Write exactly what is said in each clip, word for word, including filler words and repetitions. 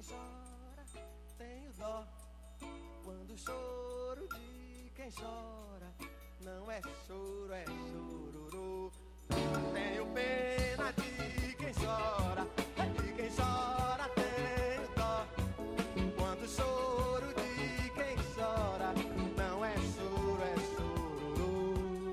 chora, tenho dó. Quando o choro de quem chora não é choro, é chororô. Tenho pena de quem chora, de quem chora tenho dó. Quando o choro de quem chora não é choro, é chororô.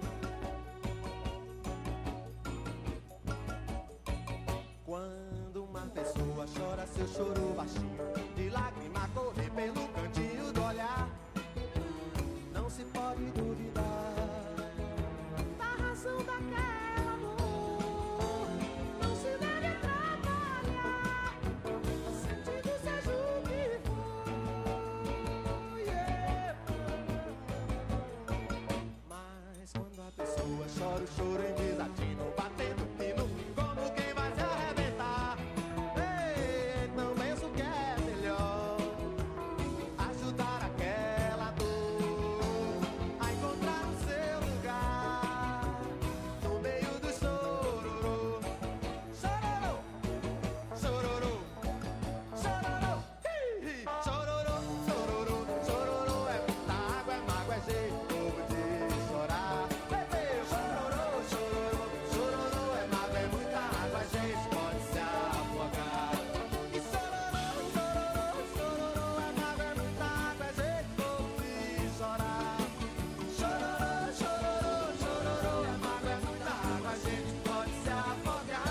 Quando uma pessoa chora seu choro baixinho, de lágrima correr pelo cantinho do olhar, não se pode duvidar da razão daquela dor. Não se deve atrapalhar, sentido seja o que for, yeah. Mas quando a pessoa chora, o choro em desatino, batendo pino, como quem vai se arrebentar. Ei, então penso que é melhor ajudar aquela dor a encontrar o seu lugar no meio do chororô. Chororô, chororô, chororô, hi, hi. Chororô, chororô, chororô. É muita água, é mágoa, é jeito de chorar. Bebê, chororô, chororô, chororô. É mágoa, é muita água, a gente pode se afogar. E chororô, chororô, chororô. É mágoa, é muita água, é jeito de chorar. Chororô, chororô, chororô. É mágoa, é muita água, a gente pode se afogar.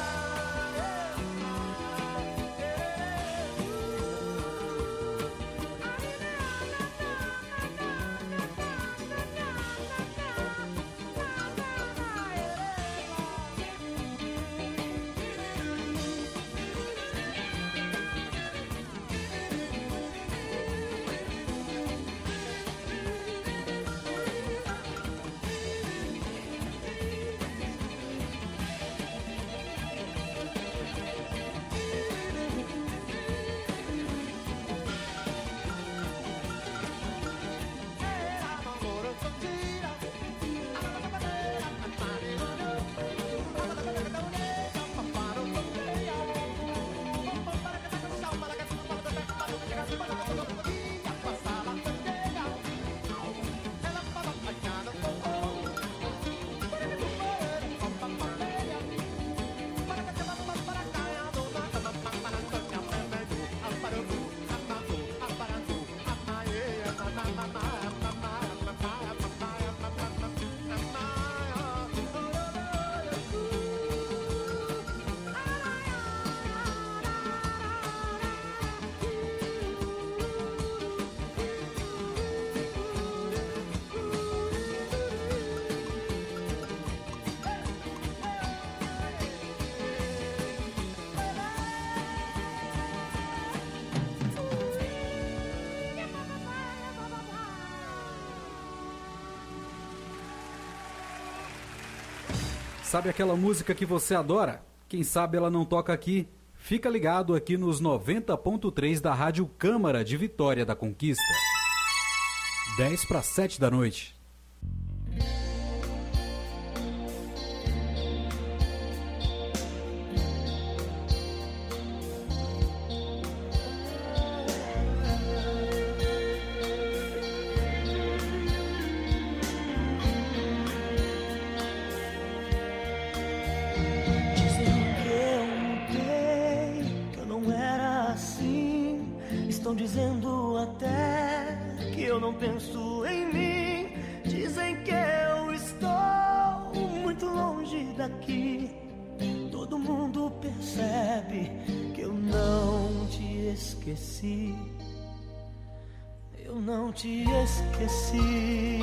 Sabe aquela música que você adora? Quem sabe ela não toca aqui? Fica ligado aqui nos noventa ponto três da Rádio Câmara de Vitória da Conquista. dez para sete da noite. Dizendo até que eu não penso em mim. Dizem que eu estou muito longe daqui. Todo mundo percebe que eu não te esqueci. Eu não te esqueci.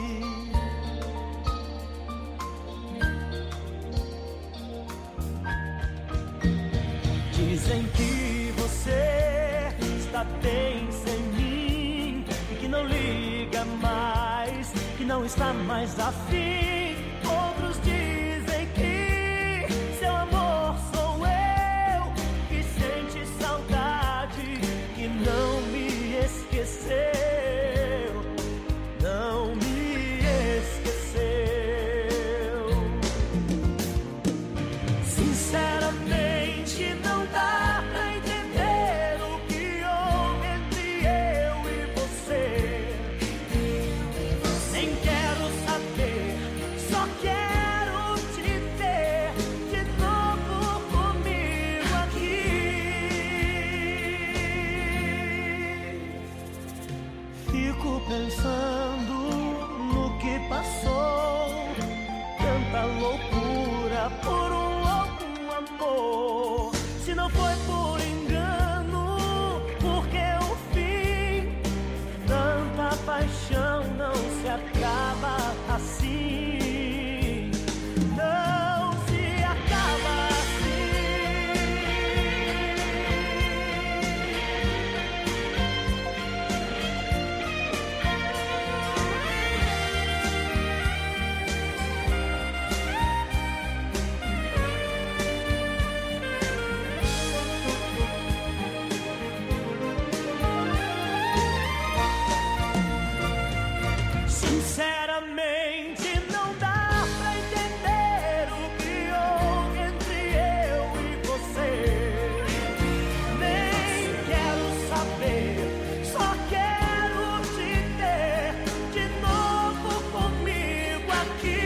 Dizem que você está bem sem mim e que não liga mais, que não está mais afim. Outros dizem que seu amor sou eu, que sente saudade, que não me esqueceu, não me esqueceu. Sinceramente não dá pra entender o que loucura por um louco amor. Se não foi por engano, porque o fim, tanta paixão não se acaba assim. Não se acaba assim. Sinceramente, não dá pra entender o que houve entre eu e você. Nem quero saber, só quero te ter de novo comigo aqui.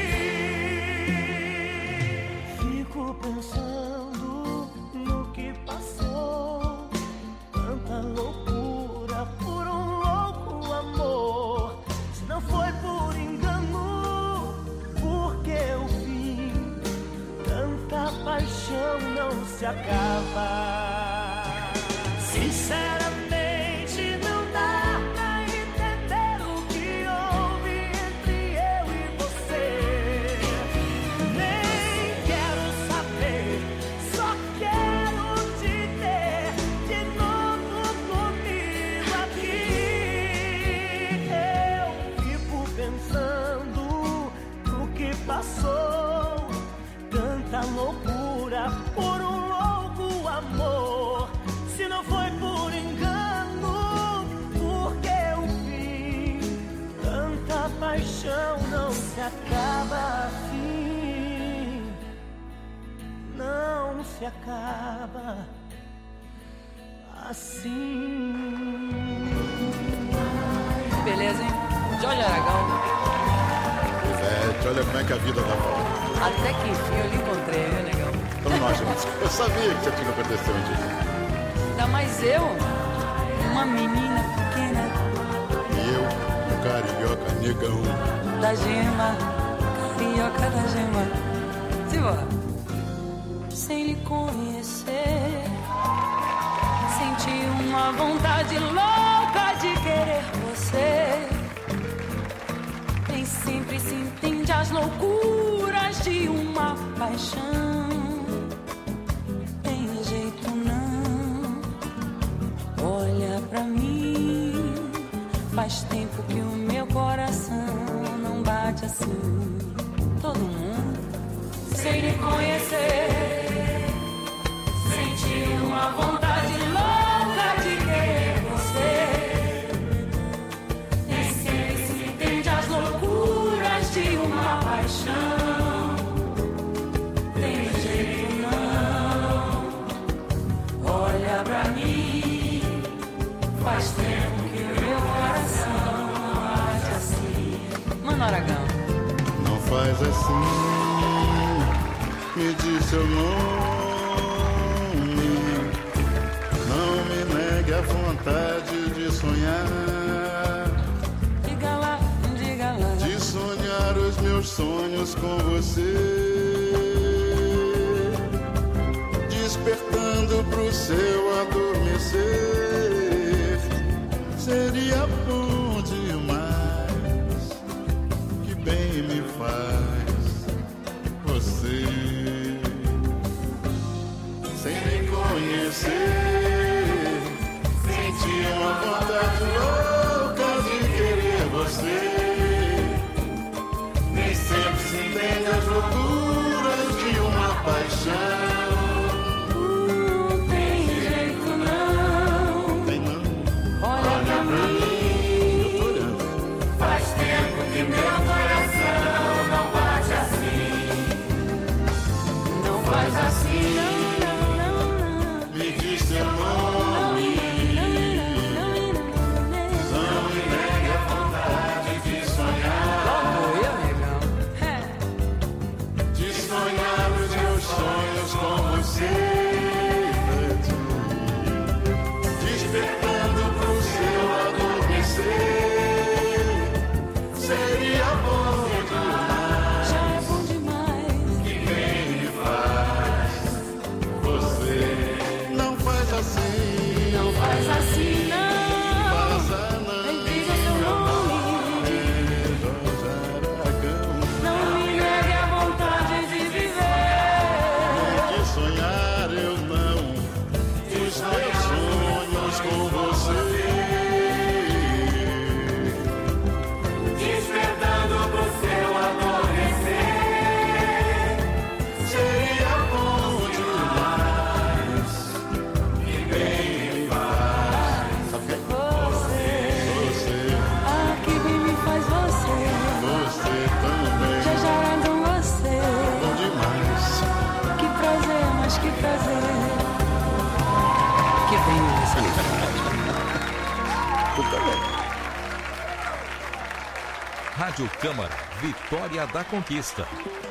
Fico pensando no que passou, tanta loucura por um louco amor. Se não foi por engano, porque o fim, tanta paixão não se acaba. Sinceramente, não dá pra entender o que houve entre eu e você. Nem quero saber, só quero te ter de novo comigo aqui. Eu fico pensando no que passou, tanta loucura por um louco amor. Se não foi por engano, porque o fim, tanta paixão não se acaba assim. Não se acaba assim. Beleza, hein? Jorge Aragão. Pois é, olha como é que a vida dá volta. Até que enfim eu lhe encontrei, viu, negão? Então nós, eu sabia que você tinha que acontecer um dia. Ainda mais eu, uma menina pequena E eu, um carioca negão. da gema, carioca da gema. Simbora. Sem lhe conhecer, senti uma vontade louca de querer você. Nem sempre se entende as loucuras de uma paixão. Tem jeito não, olha pra mim. Faz tempo que o meu coração não bate assim. Todo mundo, sem lhe conhecer, senti uma vontade louca de querer você. Nem sempre se entende as loucuras de uma paixão. Tem jeito não, olha pra mim. Faz tempo que o meu coração bate assim. Mano Aragão. Não faz assim, me diz seu nome. Não me negue a vontade de sonhar. Diga lá, diga lá. De sonhar os meus sonhos com você. Despertando pro seu adormecer. Seria bom demais, que bem me faz você. Sem me conhecer, senti uma vontade louca de querer você. Nem sempre se entende as loucuras de uma paixão. Não tem jeito não, Tem não, olha pra mim. eu tô olhando. Faz tempo que meu coração não bate assim. Não faz assim, não, não, não, não. Me diz seu nome. Não me negue a vontade de sonhar. Logo eu, negão. É. De sonhar os meus sonhos Rádio Câmara, Vitória da Conquista.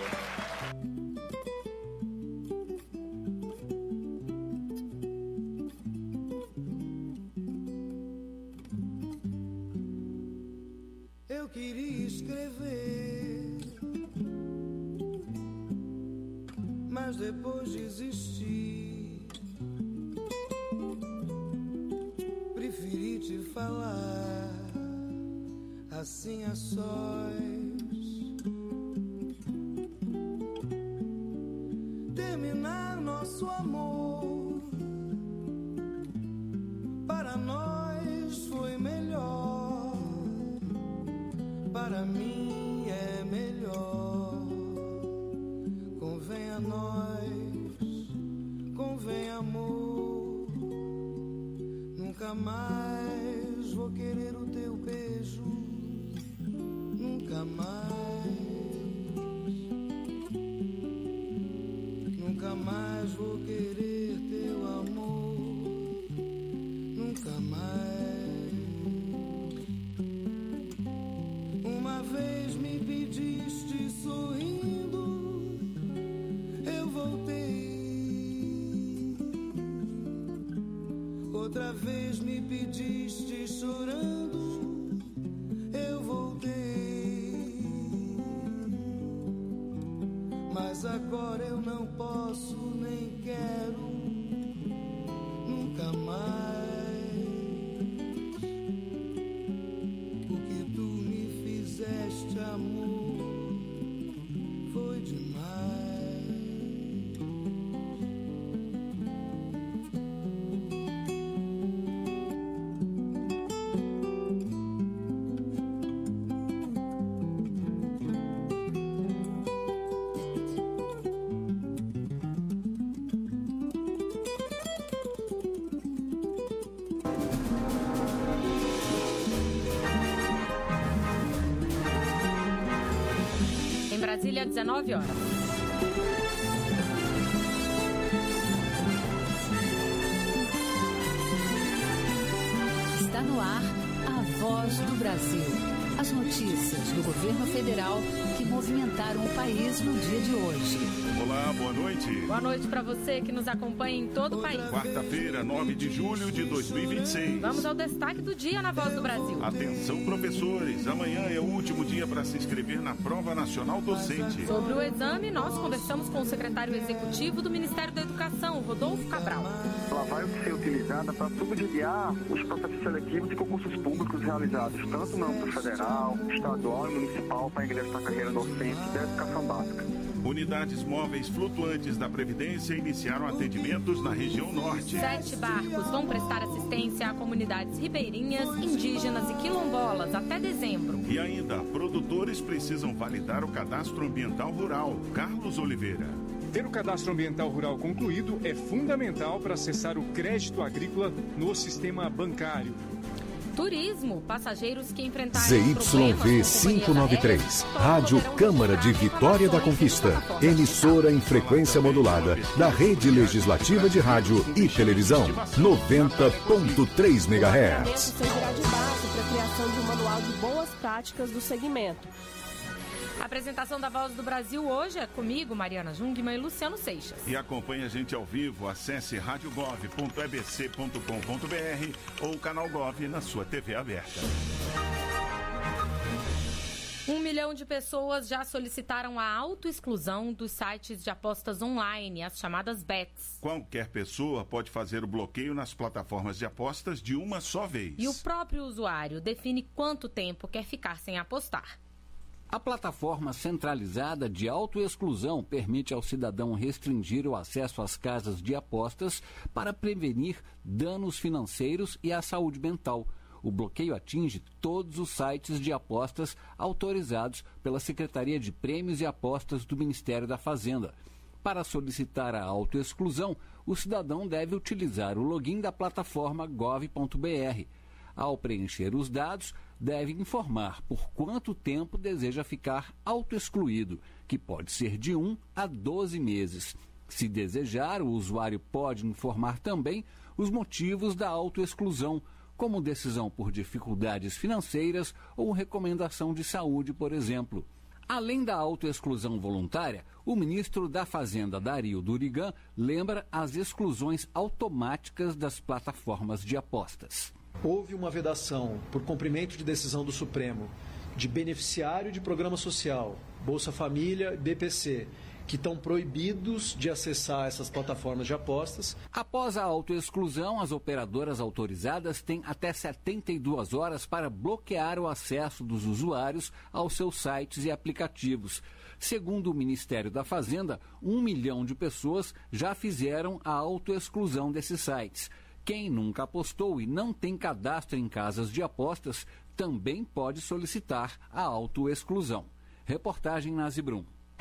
Eu queria escrever, mas depois desisti. Preferi te falar assim a sós. Terminar nosso amor para nós foi melhor. Para mim é melhor. Convém a nós, convém amor. Nunca mais vou querer o teu beijo. Nunca mais. Nunca mais vou querer teu amor. Nunca mais. Uma vez me pediste sorrindo, eu voltei. Outra vez me pediste chorando, eu voltei. Mas agora eu não posso nem quero, nunca mais. Este amor foi demais. Brasília, dezenove horas. Está no ar a Voz do Brasil. As notícias do governo federal que movimentaram o país no dia de hoje. Olá, boa noite. Boa noite para você que nos acompanha em todo o país. Quarta-feira, nove de julho de dois mil e vinte e seis. Vamos ao destaque do dia na Voz do Brasil. Atenção, professores. Amanhã é o último dia para se inscrever na Prova Nacional Docente. Sobre o exame, nós conversamos com o secretário executivo do Ministério da Educação, Rodolfo Cabral. Ela vai ser utilizada para subsidiar os processos seletivos de concursos públicos realizados tanto no âmbito federal, estadual e municipal para ingresso na carreira docente da educação básica. Unidades móveis flutuantes da Previdência iniciaram atendimentos na região norte. Sete barcos vão prestar assistência a comunidades ribeirinhas, indígenas e quilombolas até dezembro. E ainda, produtores precisam validar o cadastro ambiental rural. Carlos Oliveira. Ter o cadastro ambiental rural concluído é fundamental para acessar o crédito agrícola no sistema bancário. Turismo, passageiros que enfrentaram Z Y V quinhentos e noventa e três, Rádio Câmara de Vitória da Conquista, emissora em frequência modulada da Rede Legislativa de Rádio e Televisão, noventa ponto três megahertz. Servirá de base para a criação de um manual de boas práticas do segmento. A apresentação da Voz do Brasil hoje é comigo, Mariana Jungmann e Luciano Seixas. E acompanhe a gente ao vivo, acesse rádio gov ponto e b c ponto com ponto b r ou o canal Gov na sua T V aberta. Um milhão de pessoas já solicitaram a autoexclusão dos sites de apostas online, as chamadas bets. Qualquer pessoa pode fazer o bloqueio nas plataformas de apostas de uma só vez. E o próprio usuário define quanto tempo quer ficar sem apostar. A plataforma centralizada de autoexclusão permite ao cidadão restringir o acesso às casas de apostas para prevenir danos financeiros e à saúde mental. O bloqueio atinge todos os sites de apostas autorizados pela Secretaria de Prêmios e Apostas do Ministério da Fazenda. Para solicitar a autoexclusão, o cidadão deve utilizar o login da plataforma gov ponto b r. Ao preencher os dados, deve informar por quanto tempo deseja ficar autoexcluído, que pode ser de um a doze meses. Se desejar, o usuário pode informar também os motivos da autoexclusão, como decisão por dificuldades financeiras ou recomendação de saúde, por exemplo. Além da autoexclusão voluntária, o ministro da Fazenda, Dario Durigan, lembra as exclusões automáticas das plataformas de apostas. Houve uma vedação por cumprimento de decisão do Supremo de beneficiário de programa social, Bolsa Família e B P C, que estão proibidos de acessar essas plataformas de apostas. Após a autoexclusão, as operadoras autorizadas têm até setenta e duas horas para bloquear o acesso dos usuários aos seus sites e aplicativos. Segundo o Ministério da Fazenda, um milhão de pessoas já fizeram a autoexclusão desses sites. Quem nunca apostou e não tem cadastro em casas de apostas também pode solicitar a autoexclusão. Reportagem Nazi Brum.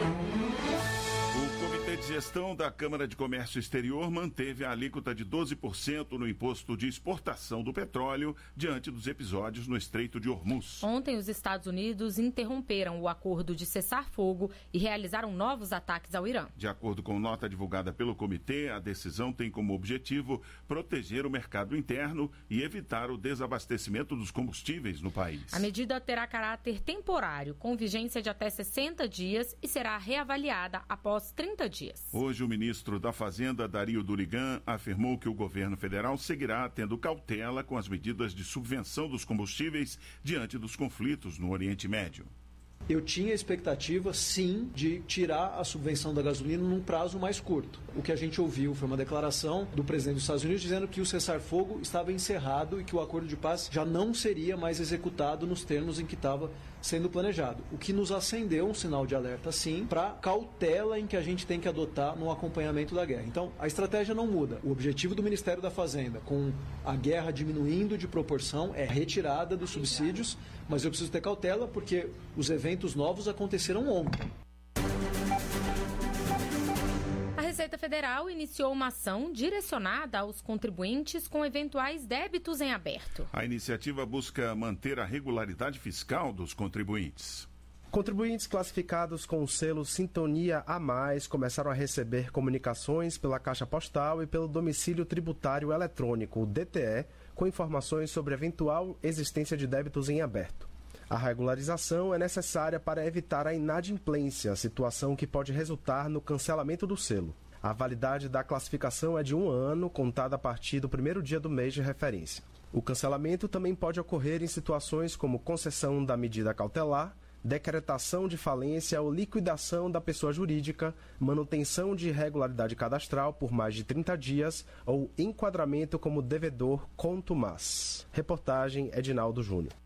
O Comitê de Gestão da Câmara de Comércio Exterior manteve a alíquota de doze por cento no imposto de exportação do petróleo diante dos episódios no Estreito de Hormuz. Ontem, os Estados Unidos interromperam o acordo de cessar-fogo e realizaram novos ataques ao Irã. De acordo com nota divulgada pelo comitê, a decisão tem como objetivo proteger o mercado interno e evitar o desabastecimento dos combustíveis no país. A medida terá caráter temporário, com vigência de até sessenta dias e será reavaliada após trinta dias. Hoje, o ministro da Fazenda, Dario Durigan, afirmou que o governo federal seguirá tendo cautela com as medidas de subvenção dos combustíveis diante dos conflitos no Oriente Médio. Eu tinha a expectativa, sim, de tirar a subvenção da gasolina num prazo mais curto. O que a gente ouviu foi uma declaração do presidente dos Estados Unidos dizendo que o cessar-fogo estava encerrado e que o acordo de paz já não seria mais executado nos termos em que estava sendo planejado. O que nos acendeu um sinal de alerta, sim, para cautela em que a gente tem que adotar no acompanhamento da guerra. Então, a estratégia não muda. O objetivo do Ministério da Fazenda, com a guerra diminuindo de proporção, é retirada dos subsídios, mas eu preciso ter cautela porque os eventos novos aconteceram ontem. A Receita Federal iniciou uma ação direcionada aos contribuintes com eventuais débitos em aberto. A iniciativa busca manter a regularidade fiscal dos contribuintes. Contribuintes classificados com o selo Sintonia a Mais começaram a receber comunicações pela Caixa Postal e pelo Domicílio Tributário Eletrônico, o D T E, com informações sobre eventual existência de débitos em aberto. A regularização é necessária para evitar a inadimplência, situação que pode resultar no cancelamento do selo. A validade da classificação é de um ano, contada a partir do primeiro dia do mês de referência. O cancelamento também pode ocorrer em situações como concessão da medida cautelar, decretação de falência ou liquidação da pessoa jurídica, manutenção de irregularidade cadastral por mais de trinta dias ou enquadramento como devedor contumaz. Reportagem Edinaldo Júnior.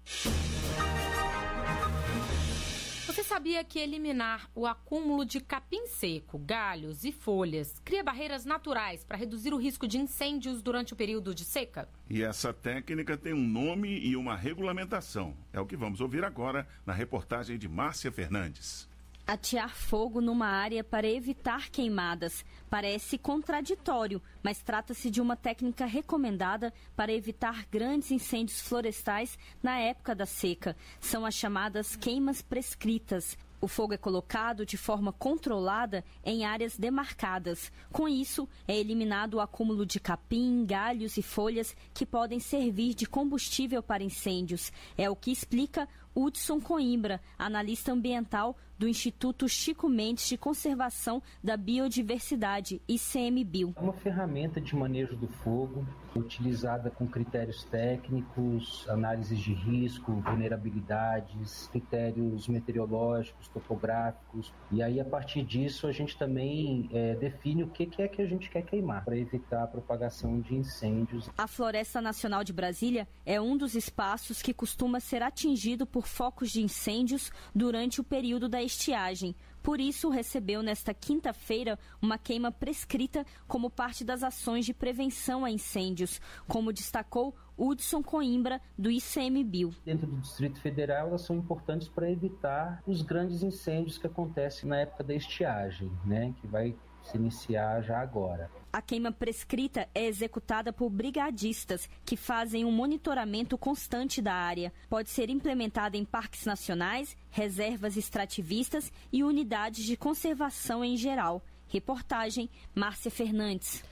Você sabia que eliminar o acúmulo de capim seco, galhos e folhas cria barreiras naturais para reduzir o risco de incêndios durante o período de seca? E essa técnica tem um nome e uma regulamentação. É o que vamos ouvir agora na reportagem de Márcia Fernandes. Atear fogo numa área para evitar queimadas parece contraditório, mas trata-se de uma técnica recomendada para evitar grandes incêndios florestais na época da seca. São as chamadas queimas prescritas. O fogo é colocado de forma controlada em áreas demarcadas. Com isso, é eliminado o acúmulo de capim, galhos e folhas que podem servir de combustível para incêndios. É o que explica Hudson Coimbra, analista ambiental do Instituto Chico Mendes de Conservação da Biodiversidade, I C M B I O. É uma ferramenta de manejo do fogo, utilizada com critérios técnicos, análises de risco, vulnerabilidades, critérios meteorológicos, topográficos. E aí, a partir disso, a gente também é, define o que, que é que a gente quer queimar, para evitar a propagação de incêndios. A Floresta Nacional de Brasília é um dos espaços que costuma ser atingido por focos de incêndios durante o período da estiagem. Por isso, recebeu nesta quinta-feira uma queima prescrita como parte das ações de prevenção a incêndios, como destacou Hudson Coimbra, do I C M B I O. Dentro do Distrito Federal, elas são importantes para evitar os grandes incêndios que acontecem na época da estiagem, né, que vai se iniciar já agora. A queima prescrita é executada por brigadistas que fazem um monitoramento constante da área. Pode ser implementada em parques nacionais, reservas extrativistas e unidades de conservação em geral. Reportagem Márcia Fernandes.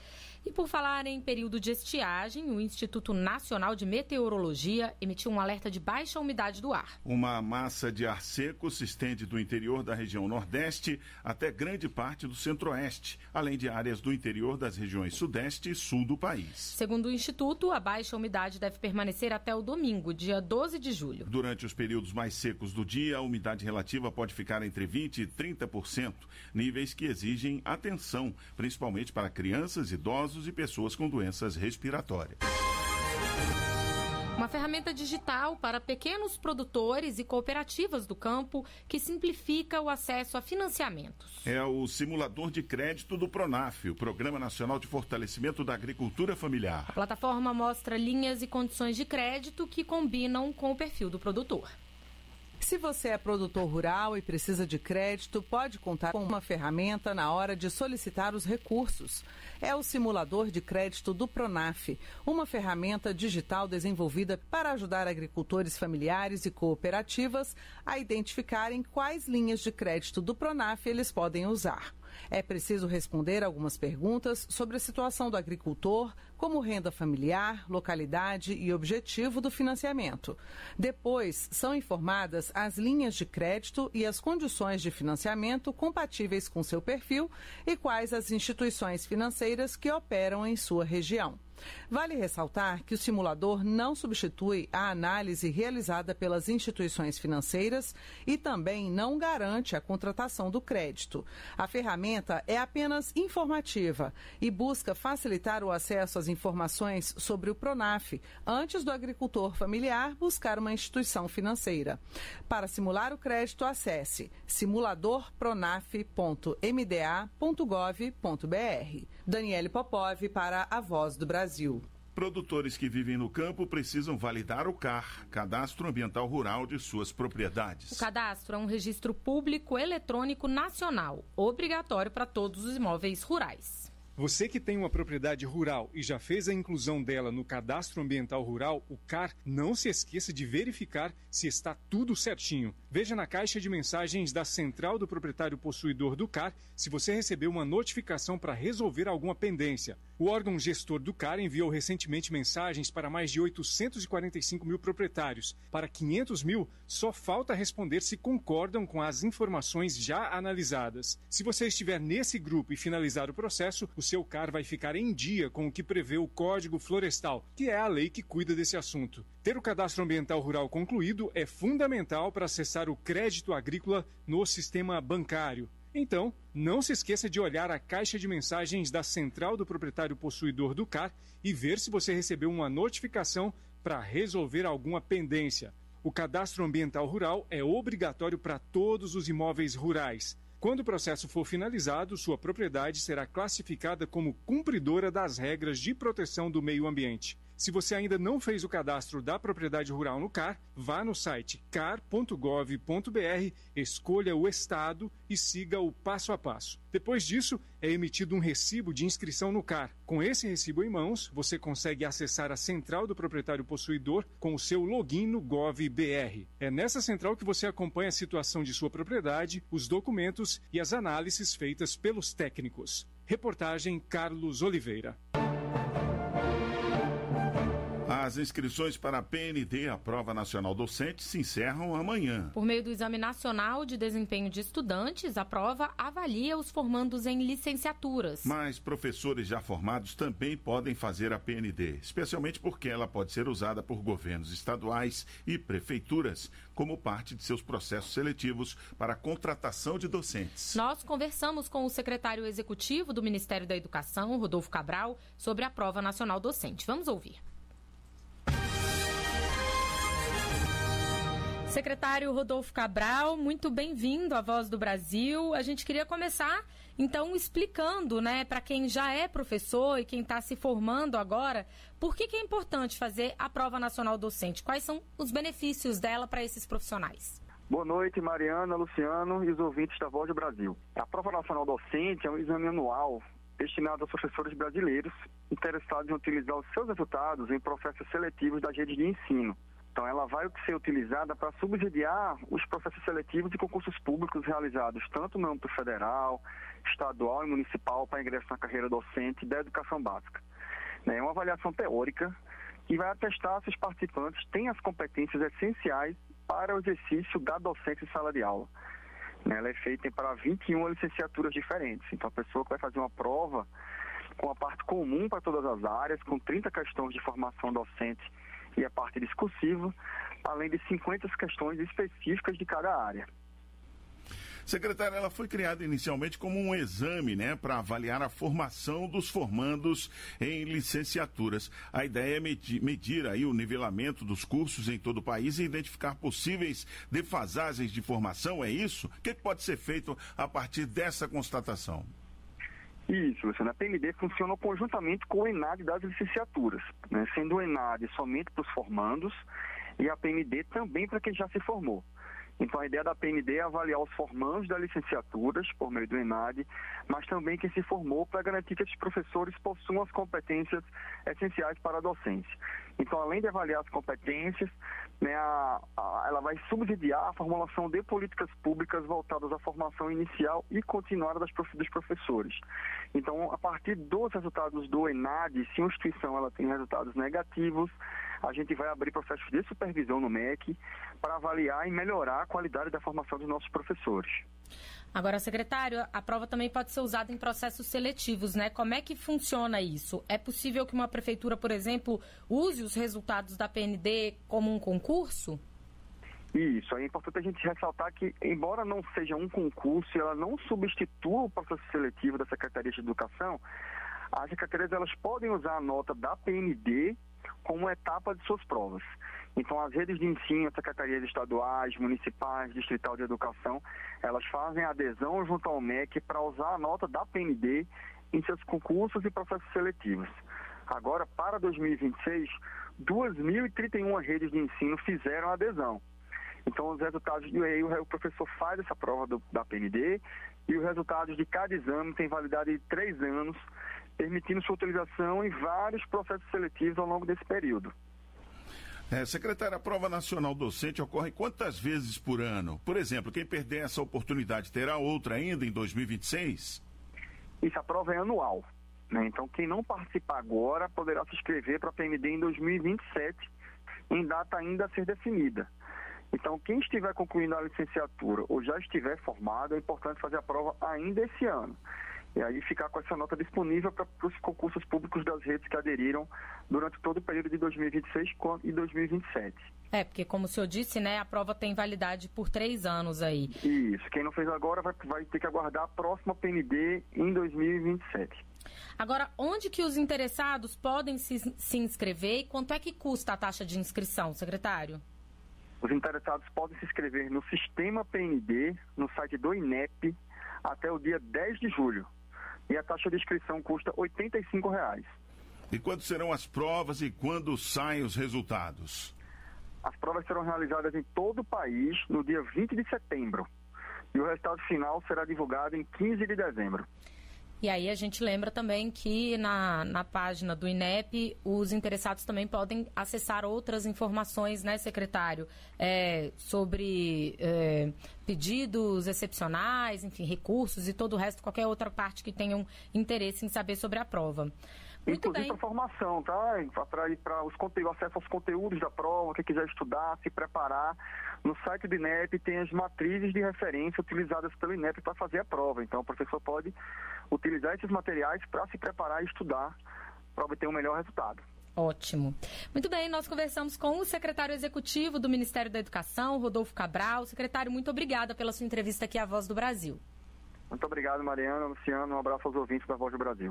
E por falar em período de estiagem, o Instituto Nacional de Meteorologia emitiu um alerta de baixa umidade do ar. Uma massa de ar seco se estende do interior da região Nordeste até grande parte do Centro-Oeste, além de áreas do interior das regiões Sudeste e Sul do país. Segundo o Instituto, a baixa umidade deve permanecer até o domingo, dia doze de julho. Durante os períodos mais secos do dia, a umidade relativa pode ficar entre vinte por cento e trinta por cento, níveis que exigem atenção, principalmente para crianças, idosos e pessoas com doenças respiratórias. Uma ferramenta digital para pequenos produtores e cooperativas do campo que simplifica o acesso a financiamentos. É o simulador de crédito do PRONAF, o Programa Nacional de Fortalecimento da Agricultura Familiar. A plataforma mostra linhas e condições de crédito que combinam com o perfil do produtor. Se você é produtor rural e precisa de crédito, pode contar com uma ferramenta na hora de solicitar os recursos. É o simulador de crédito do PRONAF, uma ferramenta digital desenvolvida para ajudar agricultores familiares e cooperativas a identificarem quais linhas de crédito do PRONAF eles podem usar. É preciso responder algumas perguntas sobre a situação do agricultor, como renda familiar, localidade e objetivo do financiamento. Depois, são informadas as linhas de crédito e as condições de financiamento compatíveis com seu perfil e quais as instituições financeiras que operam em sua região. Vale ressaltar que o simulador não substitui a análise realizada pelas instituições financeiras e também não garante a contratação do crédito. A ferramenta é apenas informativa e busca facilitar o acesso às informações sobre o PRONAF antes do agricultor familiar buscar uma instituição financeira. Para simular o crédito, acesse simulador pronaf ponto m d a ponto gov ponto b r. Daniele Popov para a Voz do Brasil. Produtores que vivem no campo precisam validar o C A R, Cadastro Ambiental Rural de suas propriedades. O cadastro é um registro público eletrônico nacional, obrigatório para todos os imóveis rurais. Você que tem uma propriedade rural e já fez a inclusão dela no Cadastro Ambiental Rural, o C A R, não se esqueça de verificar se está tudo certinho. Veja na caixa de mensagens da Central do Proprietário Possuidor do C A R se você recebeu uma notificação para resolver alguma pendência. O órgão gestor do C A R enviou recentemente mensagens para mais de oitocentos e quarenta e cinco mil proprietários. Para quinhentos mil, só falta responder se concordam com as informações já analisadas. Se você estiver nesse grupo e finalizar o processo, o seu C A R vai ficar em dia com o que prevê o Código Florestal, que é a lei que cuida desse assunto. Ter o Cadastro Ambiental Rural concluído é fundamental para acessar o crédito agrícola no sistema bancário. Então, não se esqueça de olhar a caixa de mensagens da Central do Proprietário Possuidor do C A R e ver se você recebeu uma notificação para resolver alguma pendência. O Cadastro Ambiental Rural é obrigatório para todos os imóveis rurais. Quando o processo for finalizado, sua propriedade será classificada como cumpridora das regras de proteção do meio ambiente. Se você ainda não fez o cadastro da propriedade rural no C A R, vá no site car ponto gov ponto b r, escolha o estado e siga o passo a passo. Depois disso, é emitido um recibo de inscrição no C A R. Com esse recibo em mãos, você consegue acessar a Central do Proprietário Possuidor com o seu login no GovBR. É nessa central que você acompanha a situação de sua propriedade, os documentos e as análises feitas pelos técnicos. Reportagem Carlos Oliveira. As inscrições para a P N D, a Prova Nacional Docente, se encerram amanhã. Por meio do Exame Nacional de Desempenho de Estudantes, a prova avalia os formandos em licenciaturas. Mas professores já formados também podem fazer a P N D, especialmente porque ela pode ser usada por governos estaduais e prefeituras como parte de seus processos seletivos para a contratação de docentes. Nós conversamos com o secretário executivo do Ministério da Educação, Rodolfo Cabral, sobre a Prova Nacional Docente. Vamos ouvir. Secretário Rodolfo Cabral, muito bem-vindo à Voz do Brasil. A gente queria começar, então, explicando, né, para quem já é professor e quem está se formando agora, por que, que é importante fazer a Prova Nacional Docente? Quais são os benefícios dela para esses profissionais? Boa noite, Mariana, Luciano e os ouvintes da Voz do Brasil. A Prova Nacional Docente é um exame anual destinado aos professores brasileiros interessados em utilizar os seus resultados em processos seletivos das redes de ensino, Então, ela vai ser utilizada para subsidiar os processos seletivos de concursos públicos realizados tanto no âmbito federal, estadual e municipal para ingresso na carreira docente da educação básica. É uma avaliação teórica que vai atestar se os participantes têm as competências essenciais para o exercício da docência em sala de aula. Ela é feita para vinte e uma licenciaturas diferentes. Então, a pessoa que vai fazer uma prova com a parte comum para todas as áreas, com trinta questões de formação docente e a parte discursiva, além de cinquenta questões específicas de cada área. Secretária, ela foi criada inicialmente como um exame, né, para avaliar a formação dos formandos em licenciaturas. A ideia é medir, medir aí o nivelamento dos cursos em todo o país e identificar possíveis defasagens de formação, é isso? O que pode ser feito a partir dessa constatação? Isso, Luciano. A P M D funciona conjuntamente com o ENAD das licenciaturas, né? Sendo o ENAD somente para os formandos e a P M D também para quem já se formou. Então, a ideia da P M D é avaliar os formandos das licenciaturas, por meio do ENAD, mas também quem se formou para garantir que esses professores possuam as competências essenciais para a docência. Então, além de avaliar as competências, né, a, a, ela vai subsidiar a formulação de políticas públicas voltadas à formação inicial e continuada das, dos professores. Então, a partir dos resultados do ENAD, se uma instituição ela tem resultados negativos, a gente vai abrir processos de supervisão no M E C para avaliar e melhorar a qualidade da formação dos nossos professores. Agora, secretário, a prova também pode ser usada em processos seletivos, né? Como é que funciona isso? É possível que uma prefeitura, por exemplo, use os resultados da P N D como um concurso? Isso, é importante a gente ressaltar que, embora não seja um concurso, ela não substitua o processo seletivo da Secretaria de Educação, as secretarias elas podem usar a nota da P N D como etapa de suas provas. Então, as redes de ensino, secretarias estaduais, municipais, distrital de educação, elas fazem adesão junto ao M E C para usar a nota da P N D em seus concursos e processos seletivos. Agora, para dois mil e vinte e seis, duas mil e trinta e uma redes de ensino fizeram adesão. Então, os resultados, aí o professor faz essa prova do, da P N D e os resultados de cada exame têm validade de três anos, permitindo sua utilização em vários processos seletivos ao longo desse período. É, secretária, a prova nacional docente ocorre quantas vezes por ano? Por exemplo, quem perder essa oportunidade terá outra ainda em dois mil e vinte e seis? Isso, a prova é anual, né? Então, quem não participar agora poderá se inscrever para a P M D em dois mil e vinte e sete, em data ainda a ser definida. Então, quem estiver concluindo a licenciatura ou já estiver formado, é importante fazer a prova ainda esse ano. E aí ficar com essa nota disponível para os concursos públicos das redes que aderiram durante todo o período de dois mil e vinte e seis e dois mil e vinte e sete. É, porque como o senhor disse, né, a prova tem validade por três anos aí. Isso, quem não fez agora vai, vai ter que aguardar a próxima P N D em dois mil e vinte e sete. Agora, onde que os interessados podem se, se inscrever e quanto é que custa a taxa de inscrição, secretário? Os interessados podem se inscrever no Sistema P N D, no site do I N E P, até o dia dez de julho. E a taxa de inscrição custa oitenta e cinco reais. E quando serão as provas e quando saem os resultados? As provas serão realizadas em todo o país no dia vinte de setembro. E o resultado final será divulgado em quinze de dezembro. E aí a gente lembra também que na, na página do I N E P os interessados também podem acessar outras informações, né, secretário? É, sobre é, pedidos excepcionais, enfim, recursos e todo o resto, qualquer outra parte que tenham interesse em saber sobre a prova. Muito Inclusive para formação, tá? Para os conteúdos, acesso aos conteúdos da prova, quem quiser estudar, se preparar. No site do I N E P tem as matrizes de referência utilizadas pelo I N E P para fazer a prova. Então o professor pode utilizar esses materiais para se preparar e estudar para obter um melhor resultado. Ótimo. Muito bem, nós conversamos com o secretário executivo do Ministério da Educação, Rodolfo Cabral. Secretário, muito obrigada pela sua entrevista aqui à Voz do Brasil. Muito obrigado, Mariana, Luciano. Um abraço aos ouvintes da Voz do Brasil.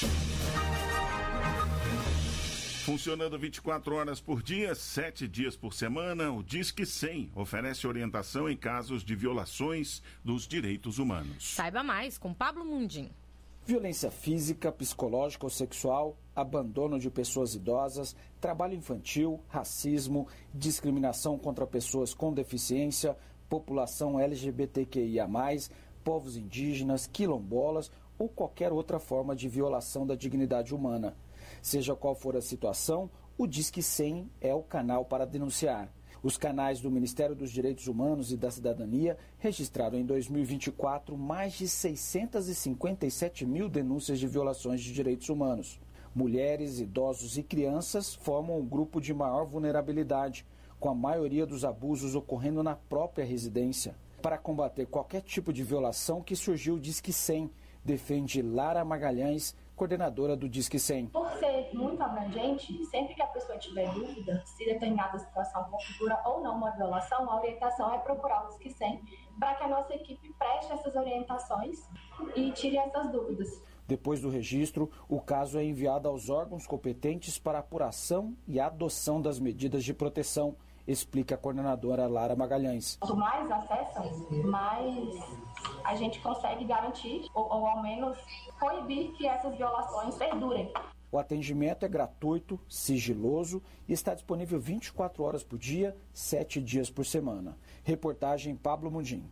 Funcionando vinte e quatro horas por dia, sete dias por semana, o Disque cem oferece orientação em casos de violações dos direitos humanos. Saiba mais com Pablo Mundim. Violência física, psicológica ou sexual, abandono de pessoas idosas, trabalho infantil, racismo, discriminação contra pessoas com deficiência, população L G B T Q I A mais, povos indígenas, quilombolas ou qualquer outra forma de violação da dignidade humana. Seja qual for a situação, o Disque cem é o canal para denunciar. Os canais do Ministério dos Direitos Humanos e da Cidadania registraram em dois mil e vinte e quatro mais de seiscentas e cinquenta e sete mil denúncias de violações de direitos humanos. Mulheres, idosos e crianças formam o grupo de maior vulnerabilidade, com a maioria dos abusos ocorrendo na própria residência. Para combater qualquer tipo de violação que surgiu o Disque cem, defende Lara Magalhães, coordenadora do Disque cem. Por ser muito abrangente, sempre que a pessoa tiver dúvida se determinada situação configura ou não uma violação, a orientação é procurar o Disque cem para que a nossa equipe preste essas orientações e tire essas dúvidas. Depois do registro, o caso é enviado aos órgãos competentes para apuração e adoção das medidas de proteção, explica a coordenadora Lara Magalhães. Quanto mais acessam, mais a gente consegue garantir, ou, ou ao menos proibir que essas violações perdurem. O atendimento é gratuito, sigiloso e está disponível vinte e quatro horas por dia, sete dias por semana. Reportagem Pablo Mundim.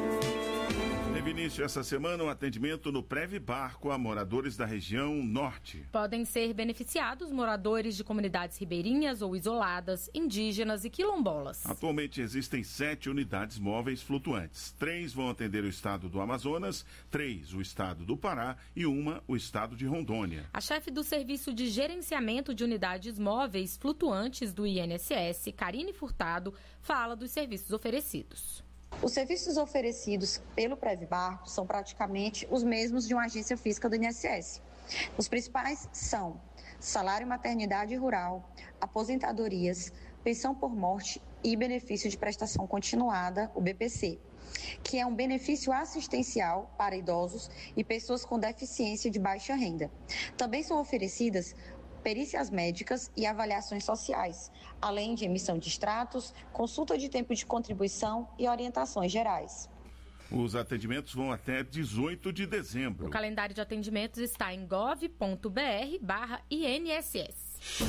Teve início essa semana um atendimento no Prev Barco a moradores da região norte. Podem ser beneficiados moradores de comunidades ribeirinhas ou isoladas, indígenas e quilombolas. Atualmente existem sete unidades móveis flutuantes. Três vão atender o estado do Amazonas, três o estado do Pará e uma o estado de Rondônia. A chefe do Serviço de Gerenciamento de Unidades Móveis Flutuantes do I N S S, Karine Furtado, fala dos serviços oferecidos. Os serviços oferecidos pelo Prev Barco são praticamente os mesmos de uma agência física do I N S S. Os principais são salário maternidade rural, aposentadorias, pensão por morte e benefício de prestação continuada, o B P C, que é um benefício assistencial para idosos e pessoas com deficiência de baixa renda. Também são oferecidas perícias médicas e avaliações sociais, além de emissão de extratos, consulta de tempo de contribuição e orientações gerais. Os atendimentos vão até dezoito de dezembro. O calendário de atendimentos está em gov ponto br barra I N S S.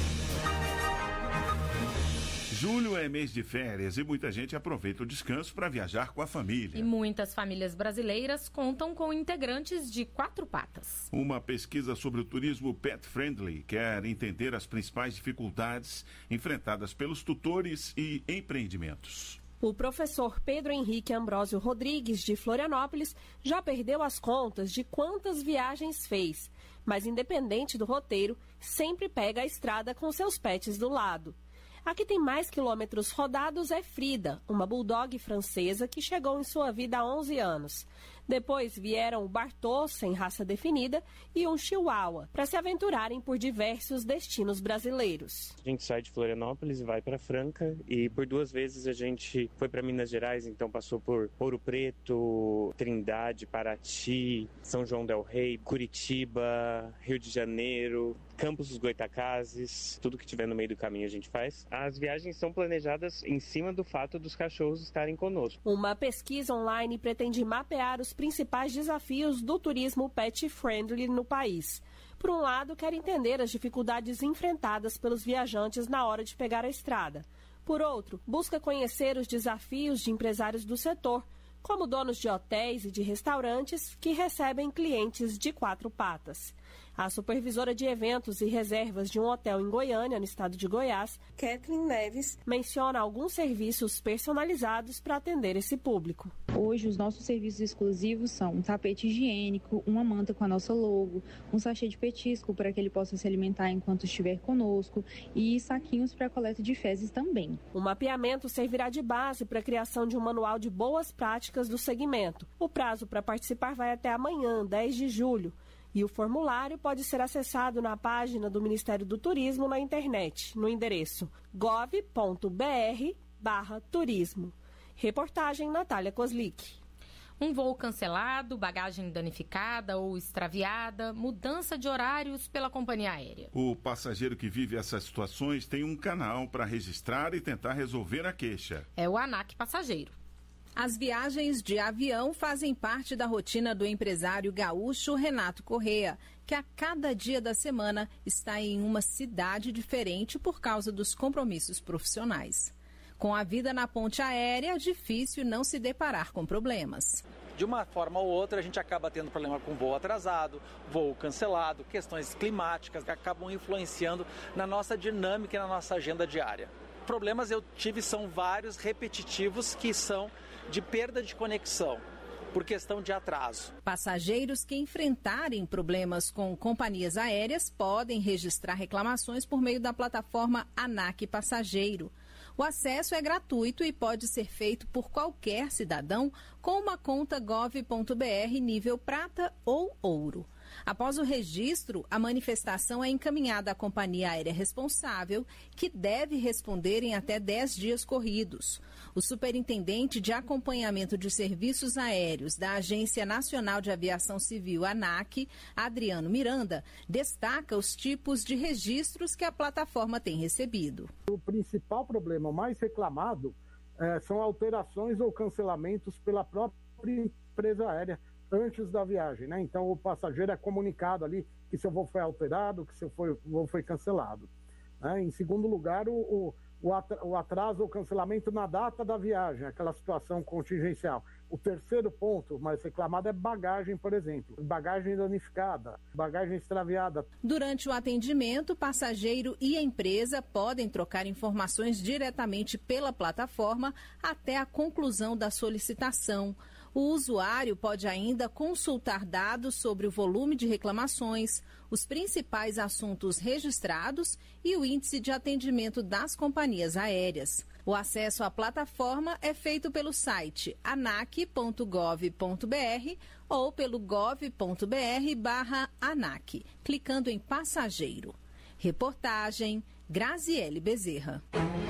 Julho é mês de férias e muita gente aproveita o descanso para viajar com a família. E muitas famílias brasileiras contam com integrantes de quatro patas. Uma pesquisa sobre o turismo pet friendly quer entender as principais dificuldades enfrentadas pelos tutores e empreendimentos. O professor Pedro Henrique Ambrósio Rodrigues, de Florianópolis, já perdeu as contas de quantas viagens fez, mas independente do roteiro, sempre pega a estrada com seus pets do lado. A que tem mais quilômetros rodados é Frida, uma bulldog francesa que chegou em sua vida há onze anos. Depois vieram o Bartô, sem raça definida, e um Chihuahua, para se aventurarem por diversos destinos brasileiros. A gente sai de Florianópolis e vai para Franca, e por duas vezes a gente foi para Minas Gerais, então passou por Ouro Preto, Trindade, Paraty, São João del Rei, Curitiba, Rio de Janeiro, Campos dos Goitacazes, tudo que tiver no meio do caminho a gente faz. As viagens são planejadas em cima do fato dos cachorros estarem conosco. Uma pesquisa online pretende mapear os principais desafios do turismo pet-friendly no país. Por um lado, quer entender as dificuldades enfrentadas pelos viajantes na hora de pegar a estrada. Por outro, busca conhecer os desafios de empresários do setor, como donos de hotéis e de restaurantes que recebem clientes de quatro patas. A supervisora de eventos e reservas de um hotel em Goiânia, no estado de Goiás, Kathleen Neves, menciona alguns serviços personalizados para atender esse público. Hoje, os nossos serviços exclusivos são um tapete higiênico, uma manta com a nossa logo, um sachê de petisco para que ele possa se alimentar enquanto estiver conosco e saquinhos para coleta de fezes também. O mapeamento servirá de base para a criação de um manual de boas práticas do segmento. O prazo para participar vai até amanhã, dez de julho. E o formulário pode ser acessado na página do Ministério do Turismo na internet, no endereço gov ponto br barra turismo. Reportagem Natália Kozlik. Um voo cancelado, bagagem danificada ou extraviada, mudança de horários pela companhia aérea. O passageiro que vive essas situações tem um canal para registrar e tentar resolver a queixa. É o ANAC Passageiro. As viagens de avião fazem parte da rotina do empresário gaúcho Renato Correa, que a cada dia da semana está em uma cidade diferente por causa dos compromissos profissionais. Com a vida na ponte aérea, é difícil não se deparar com problemas. De uma forma ou outra, a gente acaba tendo problema com voo atrasado, voo cancelado, questões climáticas que acabam influenciando na nossa dinâmica e na nossa agenda diária. Problemas eu tive são vários, repetitivos, que são de perda de conexão por questão de atraso. Passageiros que enfrentarem problemas com companhias aéreas podem registrar reclamações por meio da plataforma ANAC Passageiro. O acesso é gratuito e pode ser feito por qualquer cidadão com uma conta gov ponto br nível prata ou ouro. Após o registro, a manifestação é encaminhada à companhia aérea responsável, que deve responder em até dez dias corridos. O superintendente de acompanhamento de serviços aéreos da Agência Nacional de Aviação Civil, ANAC, Adriano Miranda, destaca os tipos de registros que a plataforma tem recebido. O principal problema, o mais reclamado, é, são alterações ou cancelamentos pela própria empresa aérea antes da viagem, né? Então o passageiro é comunicado ali que seu voo foi alterado, que seu voo foi cancelado. Né? Em segundo lugar, o, o atraso ou cancelamento na data da viagem, aquela situação contingencial. O terceiro ponto mais reclamado é bagagem, por exemplo. Bagagem danificada, bagagem extraviada. Durante o atendimento, passageiro e empresa podem trocar informações diretamente pela plataforma até a conclusão da solicitação. O usuário pode ainda consultar dados sobre o volume de reclamações, os principais assuntos registrados e o índice de atendimento das companhias aéreas. O acesso à plataforma é feito pelo site anac ponto gov ponto br ou pelo gov ponto br barra ANAC, clicando em passageiro. Reportagem Graziele Bezerra.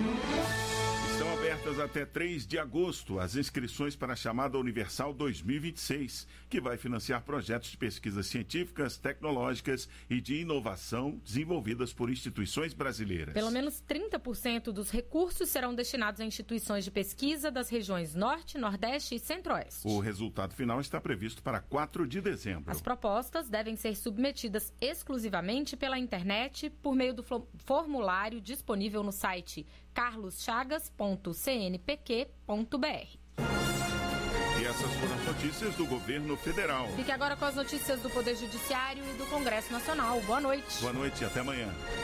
Estão abertas até três de agosto as inscrições para a chamada Universal dois mil e vinte e seis, que vai financiar projetos de pesquisas científicas, tecnológicas e de inovação desenvolvidas por instituições brasileiras. Pelo menos trinta por cento dos recursos serão destinados a instituições de pesquisa das regiões Norte, Nordeste e Centro-Oeste. O resultado final está previsto para quatro de dezembro. As propostas devem ser submetidas exclusivamente pela internet por meio do formulário disponível no site carlos chagas ponto c n p q ponto b r. E essas foram as notícias do governo federal. Fique agora com as notícias do Poder Judiciário e do Congresso Nacional. Boa noite. Boa noite e até amanhã.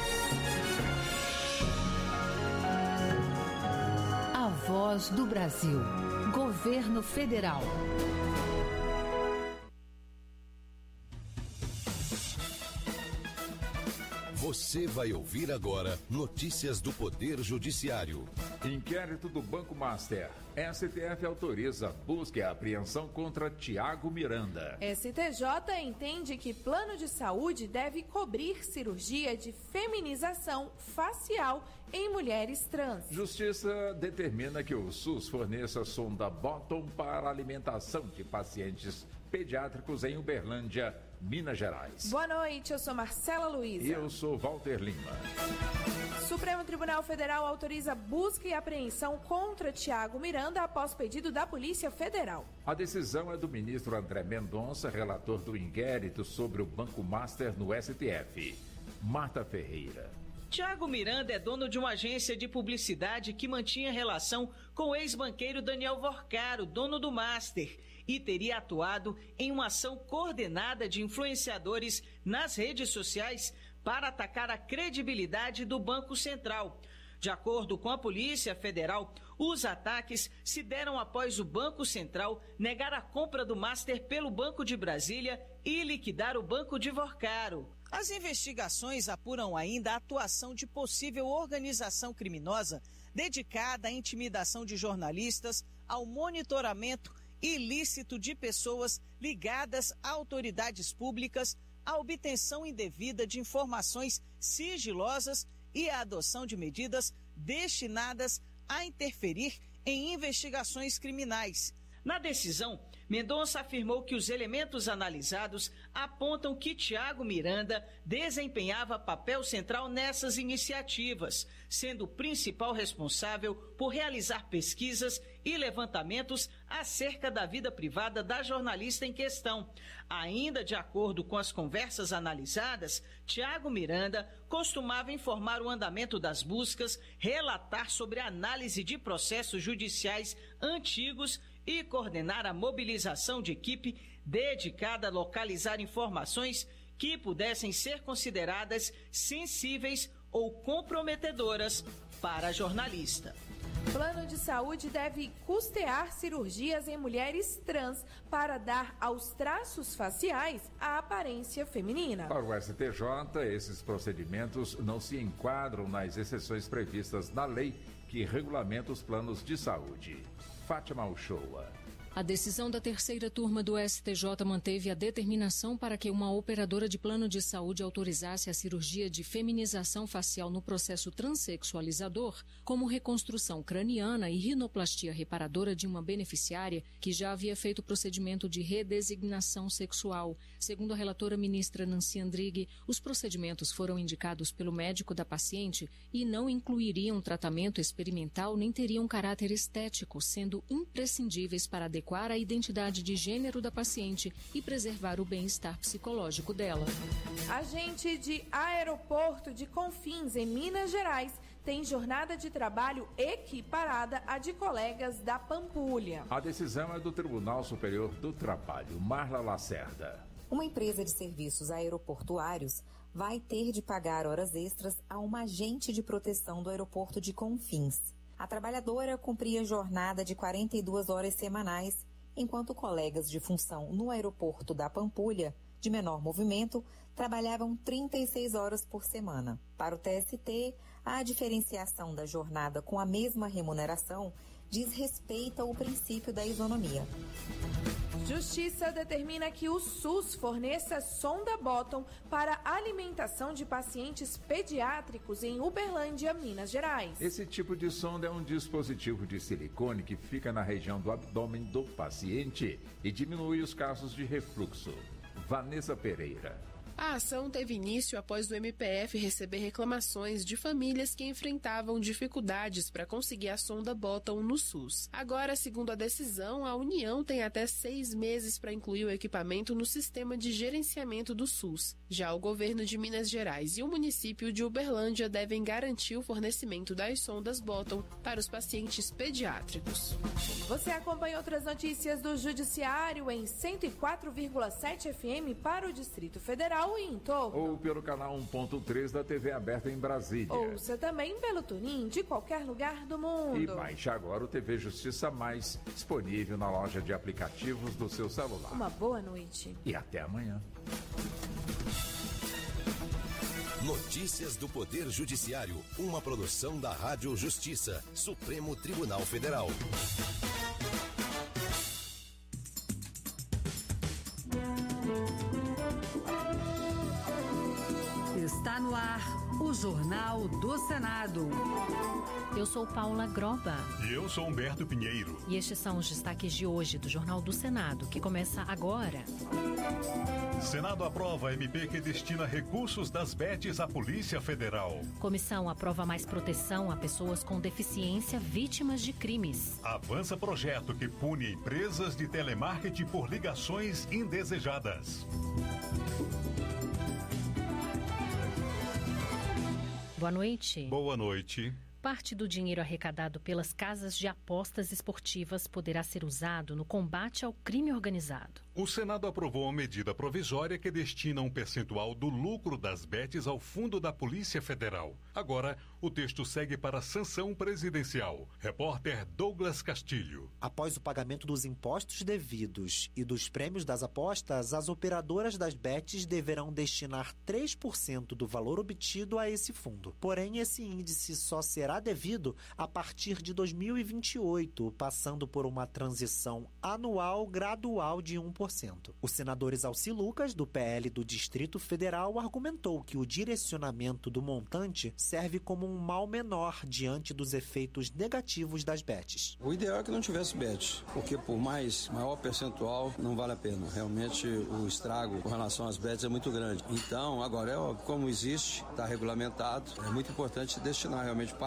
A Voz do Brasil. Governo Federal. Você vai ouvir agora notícias do Poder Judiciário. Inquérito do Banco Master. S T F autoriza busca e apreensão contra Tiago Miranda. S T J entende que plano de saúde deve cobrir cirurgia de feminização facial em mulheres trans. Justiça determina que o SUS forneça sonda Bottom para alimentação de pacientes pediátricos em Uberlândia, Minas Gerais. Boa noite, eu sou Marcela Luiza. E eu sou Walter Lima. Supremo Tribunal Federal autoriza busca e apreensão contra Tiago Miranda após pedido da Polícia Federal. A decisão é do ministro André Mendonça, relator do inquérito sobre o Banco Master no S T F. Marta Ferreira. Tiago Miranda é dono de uma agência de publicidade que mantinha relação com o ex-banqueiro Daniel Vorcaro, dono do Master, e teria atuado em uma ação coordenada de influenciadores nas redes sociais para atacar a credibilidade do Banco Central. De acordo com a Polícia Federal, os ataques se deram após o Banco Central negar a compra do Master pelo Banco de Brasília e liquidar o Banco de Vorcaro. As investigações apuram ainda a atuação de possível organização criminosa dedicada à intimidação de jornalistas, ao monitoramento ilícito de pessoas ligadas a autoridades públicas, a obtenção indevida de informações sigilosas e a adoção de medidas destinadas a interferir em investigações criminais. Na decisão, Mendonça afirmou que os elementos analisados apontam que Tiago Miranda desempenhava papel central nessas iniciativas, sendo o principal responsável por realizar pesquisas e levantamentos acerca da vida privada da jornalista em questão. Ainda de acordo com as conversas analisadas, Tiago Miranda costumava informar o andamento das buscas, relatar sobre a análise de processos judiciais antigos e coordenar a mobilização de equipe dedicada a localizar informações que pudessem ser consideradas sensíveis ou comprometedoras para a jornalista. Plano de saúde deve custear cirurgias em mulheres trans para dar aos traços faciais a aparência feminina. Para o S T J, esses procedimentos não se enquadram nas exceções previstas na lei que regulamenta os planos de saúde. Fátima Uchoa. A decisão da terceira turma do S T J manteve a determinação para que uma operadora de plano de saúde autorizasse a cirurgia de feminização facial no processo transexualizador, como reconstrução craniana e rinoplastia reparadora de uma beneficiária que já havia feito o procedimento de redesignação sexual. Segundo a relatora ministra Nancy Andrighi, os procedimentos foram indicados pelo médico da paciente e não incluiriam tratamento experimental nem teriam caráter estético, sendo imprescindíveis para adequar a identidade de gênero da paciente e preservar o bem-estar psicológico dela. Agente de aeroporto de Confins, em Minas Gerais, tem jornada de trabalho equiparada à de colegas da Pampulha. A decisão é do Tribunal Superior do Trabalho. Marla Lacerda. Uma empresa de serviços aeroportuários vai ter de pagar horas extras a uma agente de proteção do aeroporto de Confins. A trabalhadora cumpria jornada de quarenta e duas horas semanais, enquanto colegas de função no aeroporto da Pampulha, de menor movimento, trabalhavam trinta e seis horas por semana. Para o T S T, a diferenciação da jornada com a mesma remuneração diz respeito ao princípio da isonomia. Justiça determina que o SUS forneça sonda Bottom para alimentação de pacientes pediátricos em Uberlândia, Minas Gerais. Esse tipo de sonda é um dispositivo de silicone que fica na região do abdômen do paciente e diminui os casos de refluxo. Vanessa Pereira. A ação teve início após o M P F receber reclamações de famílias que enfrentavam dificuldades para conseguir a sonda Bottom no SUS. Agora, segundo a decisão, a União tem até seis meses para incluir o equipamento no sistema de gerenciamento do SUS. Já o governo de Minas Gerais e o município de Uberlândia devem garantir o fornecimento das sondas Bottom para os pacientes pediátricos. Você acompanha outras notícias do Judiciário em cento e quatro vírgula sete F M para o Distrito Federal e em torno. Ou pelo canal um ponto três da T V aberta em Brasília. Ouça também pelo TuneIn de qualquer lugar do mundo. E baixe agora o T V Justiça Mais, disponível na loja de aplicativos do seu celular. Uma boa noite. E até amanhã. Notícias do Poder Judiciário, uma produção da Rádio Justiça, Supremo Tribunal Federal. Está no ar o Jornal do Senado. Eu sou Paula Groba. E eu sou Humberto Pinheiro. E estes são os destaques de hoje do Jornal do Senado, que começa agora. Senado aprova M P que destina recursos das B E Ts à Polícia Federal. Comissão aprova mais proteção a pessoas com deficiência vítimas de crimes. Avança projeto que pune empresas de telemarketing por ligações indesejadas. Boa noite. Boa noite. Parte do dinheiro arrecadado pelas casas de apostas esportivas poderá ser usado no combate ao crime organizado. O Senado aprovou uma medida provisória que destina um percentual do lucro das B E Ts ao Fundo da Polícia Federal. Agora, o texto segue para a sanção presidencial. Repórter Douglas Castilho. Após o pagamento dos impostos devidos e dos prêmios das apostas, as operadoras das B E Ts deverão destinar três por cento do valor obtido a esse fundo. Porém, esse índice só será devido a partir de dois mil e vinte e oito, passando por uma transição anual gradual de um por cento. O senador Exalci Lucas, do P L do Distrito Federal, argumentou que o direcionamento do montante serve como um mal menor diante dos efeitos negativos das B E Ts. O ideal é que não tivesse B E T, porque por mais maior percentual não vale a pena. Realmente o estrago com relação às B E Ts é muito grande. Então, agora, é óbvio, como existe, está regulamentado, é muito importante destinar realmente parte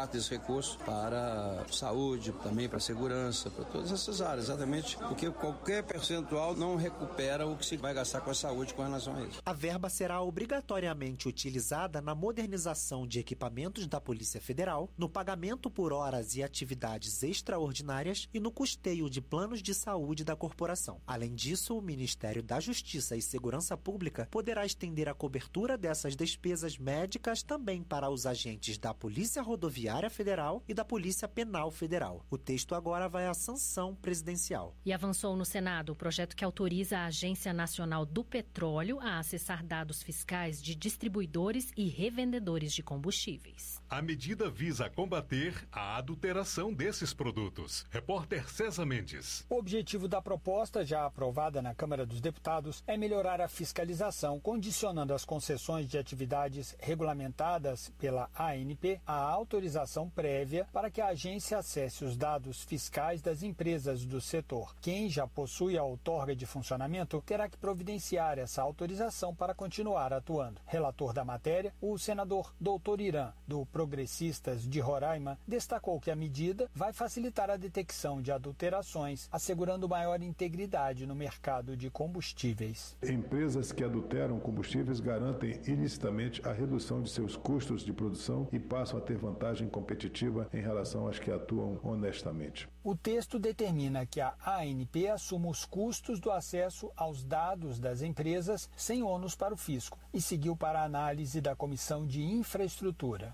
parte desse recurso para saúde, também para segurança, para todas essas áreas, exatamente, porque qualquer percentual não recupera o que se vai gastar com a saúde com relação a isso. A verba será obrigatoriamente utilizada na modernização de equipamentos da Polícia Federal, no pagamento por horas e atividades extraordinárias e no custeio de planos de saúde da corporação. Além disso, o Ministério da Justiça e Segurança Pública poderá estender a cobertura dessas despesas médicas também para os agentes da Polícia Rodoviária Federal e da Polícia Penal Federal. O texto agora vai à sanção presidencial. E avançou no Senado o projeto que autoriza a Agência Nacional do Petróleo a acessar dados fiscais de distribuidores e revendedores de combustíveis. A medida visa combater a adulteração desses produtos. Repórter César Mendes. O objetivo da proposta, já aprovada na Câmara dos Deputados, é melhorar a fiscalização, condicionando as concessões de atividades regulamentadas pela A N P à autorização prévia para que a agência acesse os dados fiscais das empresas do setor. Quem já possui a outorga de funcionamento terá que providenciar essa autorização para continuar atuando. Relator da matéria, o senador doutor Irã, do Progressistas de Roraima, destacou que a medida vai facilitar a detecção de adulterações, assegurando maior integridade no mercado de combustíveis. Empresas que adulteram combustíveis garantem ilicitamente a redução de seus custos de produção e passam a ter vantagem competitiva em relação às que atuam honestamente. O texto determina que a A N P assuma os custos do acesso aos dados das empresas sem ônus para o fisco e seguiu para a análise da Comissão de Infraestrutura.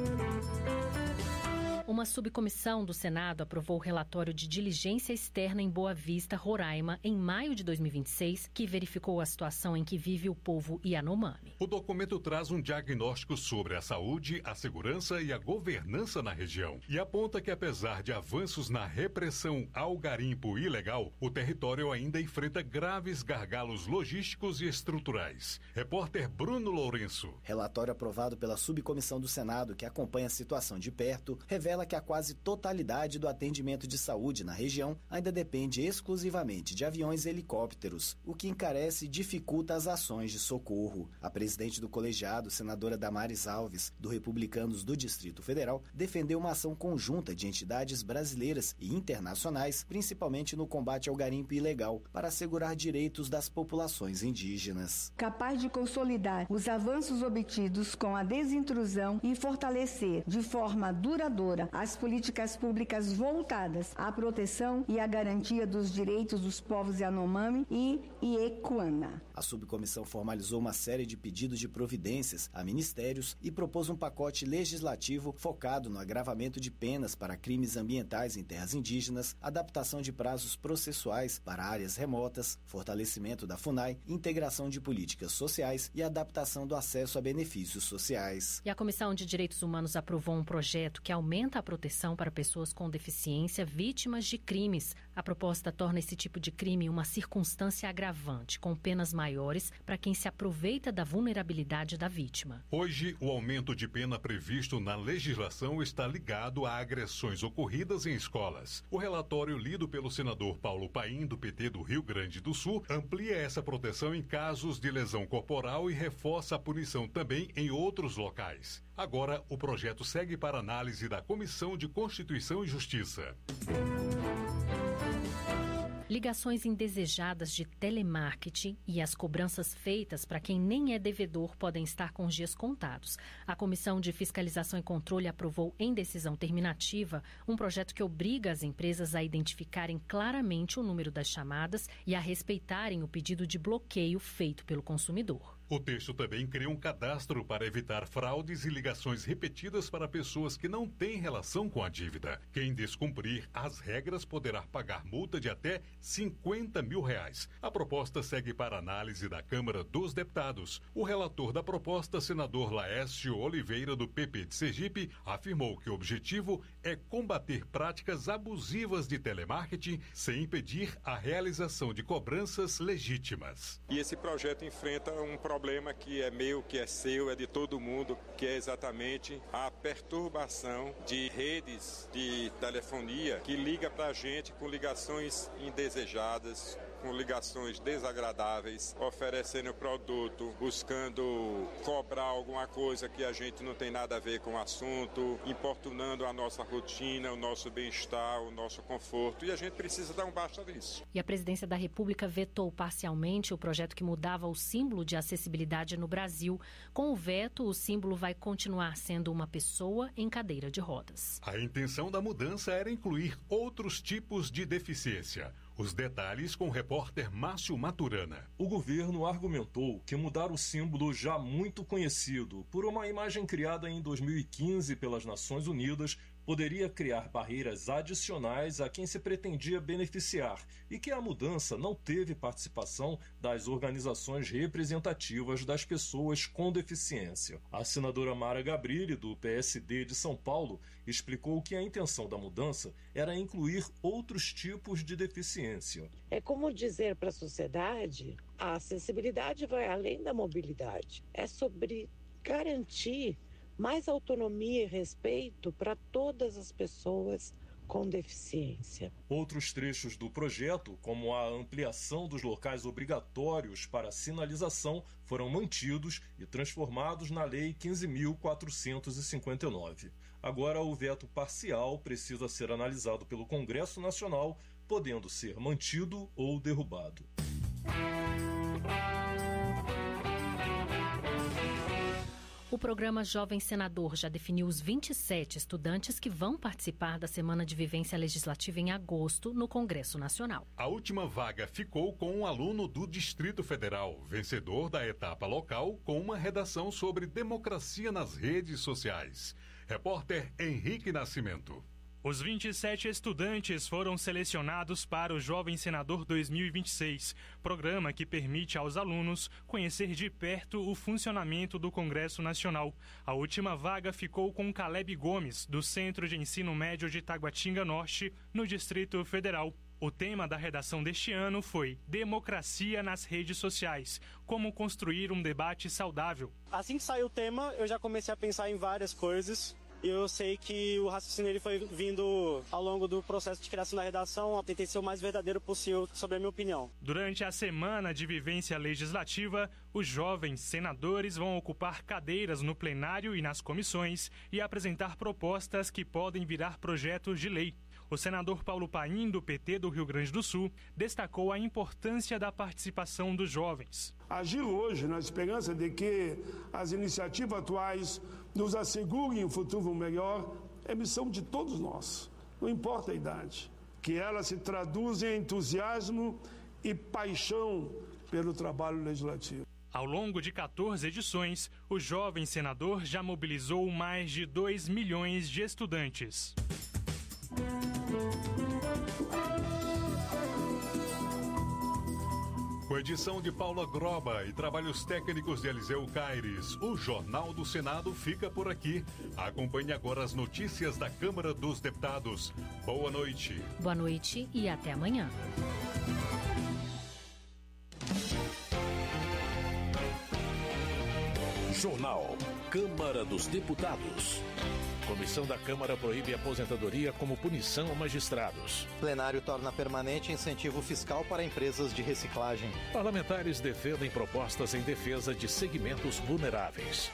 Uma subcomissão do Senado aprovou o relatório de diligência externa em Boa Vista, Roraima, em maio de dois mil e vinte e seis, que verificou a situação em que vive o povo Yanomami. O documento traz um diagnóstico sobre a saúde, a segurança e a governança na região e aponta que, apesar de avanços na repressão ao garimpo ilegal, o território ainda enfrenta graves gargalos logísticos e estruturais. Repórter Bruno Lourenço. Relatório aprovado pela subcomissão do Senado, que acompanha a situação de perto, revela que a quase totalidade do atendimento de saúde na região ainda depende exclusivamente de aviões e helicópteros, o que encarece e dificulta as ações de socorro. A presidente do colegiado, senadora Damares Alves, do Republicanos do Distrito Federal, defendeu uma ação conjunta de entidades brasileiras e internacionais, principalmente no combate ao garimpo ilegal, para assegurar direitos das populações indígenas. Capaz de consolidar os avanços obtidos com a desintrusão e fortalecer de forma duradoura as políticas públicas voltadas à proteção e à garantia dos direitos dos povos Yanomami e Iekuana. A subcomissão formalizou uma série de pedidos de providências a ministérios e propôs um pacote legislativo focado no agravamento de penas para crimes ambientais em terras indígenas, adaptação de prazos processuais para áreas remotas, fortalecimento da FUNAI, integração de políticas sociais e adaptação do acesso a benefícios sociais. E a Comissão de Direitos Humanos aprovou um projeto que aumenta a proteção para pessoas com deficiência vítimas de crimes. A proposta torna esse tipo de crime uma circunstância agravante, com penas maiores para quem se aproveita da vulnerabilidade da vítima. Hoje, o aumento de pena previsto na legislação está ligado a agressões ocorridas em escolas. O relatório lido pelo senador Paulo Paim, do P T do Rio Grande do Sul, amplia essa proteção em casos de lesão corporal e reforça a punição também em outros locais. Agora, o projeto segue para análise da Comissão de Constituição e Justiça. Ligações indesejadas de telemarketing e as cobranças feitas para quem nem é devedor podem estar com os dias contados. A Comissão de Fiscalização e Controle aprovou em decisão terminativa um projeto que obriga as empresas a identificarem claramente o número das chamadas e a respeitarem o pedido de bloqueio feito pelo consumidor. O texto também cria um cadastro para evitar fraudes e ligações repetidas para pessoas que não têm relação com a dívida. Quem descumprir as regras poderá pagar multa de até cinquenta mil reais. A proposta segue para análise da Câmara dos Deputados. O relator da proposta, senador Laércio Oliveira, do P P de Sergipe, afirmou que o objetivo é combater práticas abusivas de telemarketing sem impedir a realização de cobranças legítimas. E esse projeto enfrenta um problema problema que é meu, que é seu, é de todo mundo, que é exatamente a perturbação de redes de telefonia que liga para a gente com ligações indesejadas, com ligações desagradáveis, oferecendo produto, buscando cobrar alguma coisa que a gente não tem nada a ver com o assunto, importunando a nossa rotina, o nosso bem-estar, o nosso conforto, e a gente precisa dar um basta nisso. E a Presidência da República vetou parcialmente o projeto que mudava o símbolo de acessibilidade no Brasil. Com o veto, o símbolo vai continuar sendo uma pessoa em cadeira de rodas. A intenção da mudança era incluir outros tipos de deficiência. Os detalhes com o repórter Márcio Maturana. O governo argumentou que mudar o símbolo já muito conhecido por uma imagem criada em dois mil e quinze pelas Nações Unidas poderia criar barreiras adicionais a quem se pretendia beneficiar e que a mudança não teve participação das organizações representativas das pessoas com deficiência. A senadora Mara Gabrilli, do P S D de São Paulo, explicou que a intenção da mudança era incluir outros tipos de deficiência. É como dizer para a sociedade, a acessibilidade vai além da mobilidade. É sobre garantir mais autonomia e respeito para todas as pessoas com deficiência. Outros trechos do projeto, como a ampliação dos locais obrigatórios para sinalização, foram mantidos e transformados na Lei quinze mil quatrocentos e cinquenta e nove. Agora, o veto parcial precisa ser analisado pelo Congresso Nacional, podendo ser mantido ou derrubado. O programa Jovem Senador já definiu os vinte e sete estudantes que vão participar da Semana de Vivência Legislativa em agosto no Congresso Nacional. A última vaga ficou com um aluno do Distrito Federal, vencedor da etapa local, com uma redação sobre democracia nas redes sociais. Repórter Henrique Nascimento. Os vinte e sete estudantes foram selecionados para o Jovem Senador dois mil e vinte e seis, programa que permite aos alunos conhecer de perto o funcionamento do Congresso Nacional. A última vaga ficou com Caleb Gomes, do Centro de Ensino Médio de Taguatinga Norte, no Distrito Federal. O tema da redação deste ano foi Democracia nas redes sociais, como construir um debate saudável. Assim que saiu o tema, eu já comecei a pensar em várias coisas. Eu sei que o raciocínio ele foi vindo ao longo do processo de criação da redação. Eu tentei ser o mais verdadeiro possível sobre a minha opinião. Durante a Semana de Vivência Legislativa, os jovens senadores vão ocupar cadeiras no plenário e nas comissões e apresentar propostas que podem virar projetos de lei. O senador Paulo Paim, do P T do Rio Grande do Sul, destacou a importância da participação dos jovens. Agir hoje na esperança de que as iniciativas atuais nos assegurem um futuro melhor é missão de todos nós, não importa a idade. Que ela se traduza em entusiasmo e paixão pelo trabalho legislativo. Ao longo de quatorze edições, o jovem senador já mobilizou mais de dois milhões de estudantes. Com edição de Paula Groba e trabalhos técnicos de Eliseu Caires, o Jornal do Senado fica por aqui. Acompanhe agora as notícias da Câmara dos Deputados. Boa noite. Boa noite e até amanhã. Jornal Câmara dos Deputados. Comissão da Câmara proíbe aposentadoria como punição a magistrados. Plenário torna permanente incentivo fiscal para empresas de reciclagem. Parlamentares defendem propostas em defesa de segmentos vulneráveis.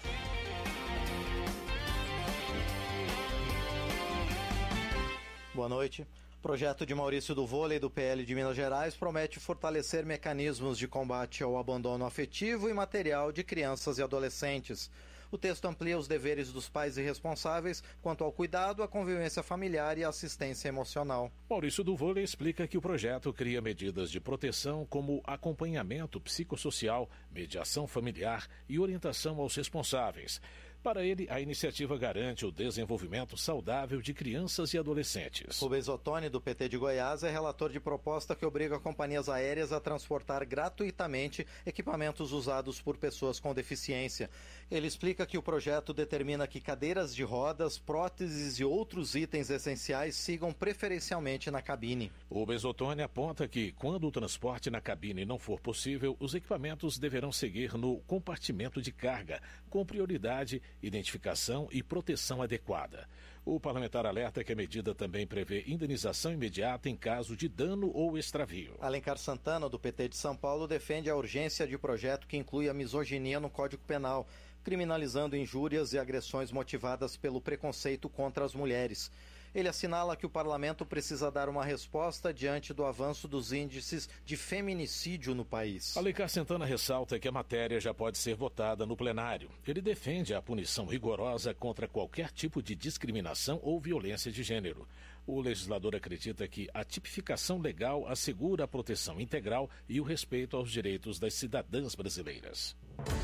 Boa noite. O projeto de Maurício do Vôlei do P L de Minas Gerais promete fortalecer mecanismos de combate ao abandono afetivo e material de crianças e adolescentes. O texto amplia os deveres dos pais e responsáveis quanto ao cuidado, à convivência familiar e à assistência emocional. Maurício do Vôlei explica que o projeto cria medidas de proteção como acompanhamento psicossocial, mediação familiar e orientação aos responsáveis. Para ele, a iniciativa garante o desenvolvimento saudável de crianças e adolescentes. Rubens Ottoni, do P T de Goiás, é relator de proposta que obriga companhias aéreas a transportar gratuitamente equipamentos usados por pessoas com deficiência. Ele explica que o projeto determina que cadeiras de rodas, próteses e outros itens essenciais sigam preferencialmente na cabine. Rubens Ottoni aponta que, quando o transporte na cabine não for possível, os equipamentos deverão seguir no compartimento de carga, com prioridade identificação e proteção adequada. O parlamentar alerta que a medida também prevê indenização imediata em caso de dano ou extravio. Alencar Santana, do P T de São Paulo, defende a urgência de projeto que inclui a misoginia no Código Penal, criminalizando injúrias e agressões motivadas pelo preconceito contra as mulheres. Ele assinala que o parlamento precisa dar uma resposta diante do avanço dos índices de feminicídio no país. Alencar Santana ressalta que a matéria já pode ser votada no plenário. Ele defende a punição rigorosa contra qualquer tipo de discriminação ou violência de gênero. O legislador acredita que a tipificação legal assegura a proteção integral e o respeito aos direitos das cidadãs brasileiras.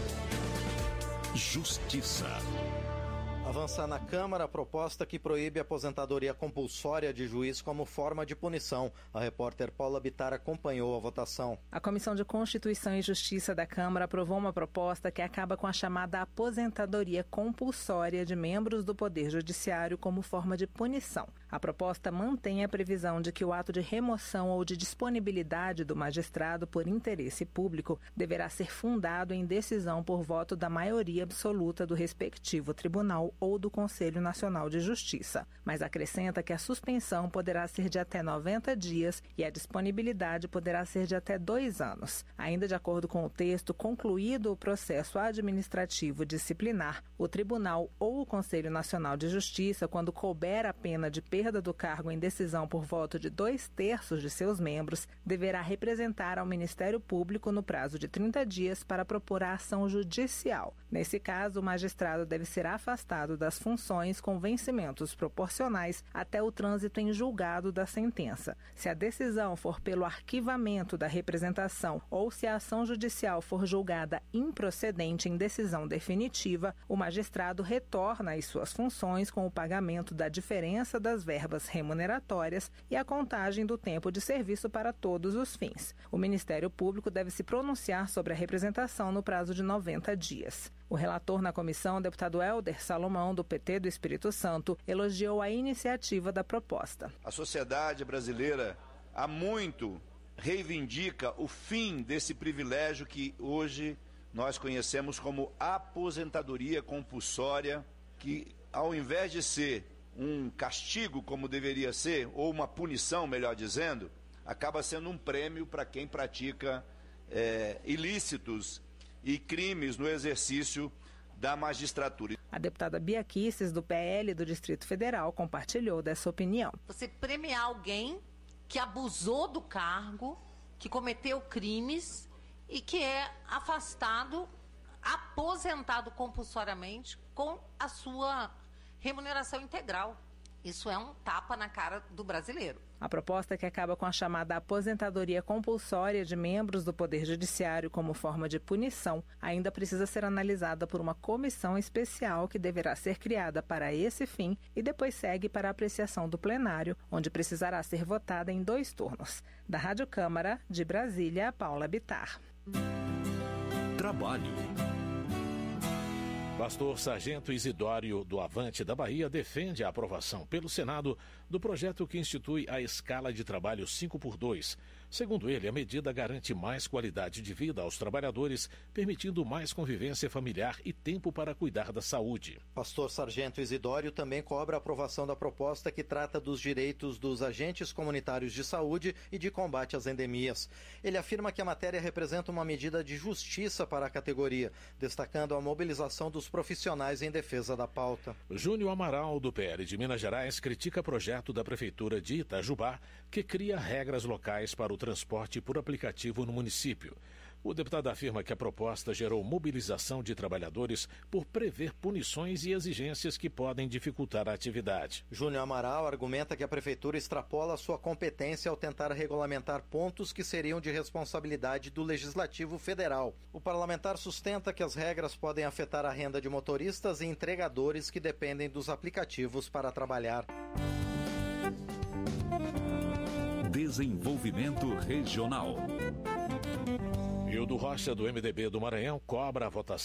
Justiça. Avança na Câmara a proposta que proíbe a aposentadoria compulsória de juiz como forma de punição. A repórter Paula Bittar acompanhou a votação. A Comissão de Constituição e Justiça da Câmara aprovou uma proposta que acaba com a chamada aposentadoria compulsória de membros do Poder Judiciário como forma de punição. A proposta mantém a previsão de que o ato de remoção ou de disponibilidade do magistrado por interesse público deverá ser fundado em decisão por voto da maioria absoluta do respectivo tribunal ou do Conselho Nacional de Justiça, mas acrescenta que a suspensão poderá ser de até noventa dias e a disponibilidade poderá ser de até dois anos. Ainda de acordo com o texto, concluído o processo administrativo disciplinar, o Tribunal ou o Conselho Nacional de Justiça, quando couber a pena de perda do cargo em decisão por voto de dois terços de seus membros, deverá representar ao Ministério Público no prazo de trinta dias para propor a ação judicial. Nesse caso, o magistrado deve ser afastado das funções com vencimentos proporcionais até o trânsito em julgado da sentença. Se a decisão for pelo arquivamento da representação ou se a ação judicial for julgada improcedente em decisão definitiva, o magistrado retorna às suas funções com o pagamento da diferença das verbas remuneratórias e a contagem do tempo de serviço para todos os fins. O Ministério Público deve se pronunciar sobre a representação no prazo de noventa dias. O relator na comissão, o deputado Helder Salomão, do P T do Espírito Santo, elogiou a iniciativa da proposta. A sociedade brasileira há muito reivindica o fim desse privilégio que hoje nós conhecemos como aposentadoria compulsória, que ao invés de ser um castigo como deveria ser, ou uma punição, melhor dizendo, acaba sendo um prêmio para quem pratica é, ilícitos e crimes no exercício da magistratura. A deputada Bia Kicis, do P L do Distrito Federal, compartilhou dessa opinião. Você premiar alguém que abusou do cargo, que cometeu crimes e que é afastado, aposentado compulsoriamente com a sua remuneração integral. Isso é um tapa na cara do brasileiro. A proposta, que acaba com a chamada aposentadoria compulsória de membros do Poder Judiciário como forma de punição, ainda precisa ser analisada por uma comissão especial que deverá ser criada para esse fim e depois segue para a apreciação do plenário, onde precisará ser votada em dois turnos. Da Rádio Câmara, de Brasília, Paula Bittar. Trabalho. Pastor Sargento Isidório do Avante da Bahia defende a aprovação pelo Senado do projeto que institui a escala de trabalho cinco por dois. Segundo ele, a medida garante mais qualidade de vida aos trabalhadores, permitindo mais convivência familiar e tempo para cuidar da saúde. Pastor Sargento Isidório também cobra a aprovação da proposta que trata dos direitos dos agentes comunitários de saúde e de combate às endemias. Ele afirma que a matéria representa uma medida de justiça para a categoria, destacando a mobilização dos profissionais em defesa da pauta. Júnior Amaral, do P L de Minas Gerais, critica projeto da Prefeitura de Itajubá que cria regras locais para o transporte por aplicativo no município. O deputado afirma que a proposta gerou mobilização de trabalhadores por prever punições e exigências que podem dificultar a atividade. Júnior Amaral argumenta que a Prefeitura extrapola sua competência ao tentar regulamentar pontos que seriam de responsabilidade do Legislativo Federal. O parlamentar sustenta que as regras podem afetar a renda de motoristas e entregadores que dependem dos aplicativos para trabalhar. Desenvolvimento Regional. Hildo Rocha, do M D B do Maranhão, cobra a votação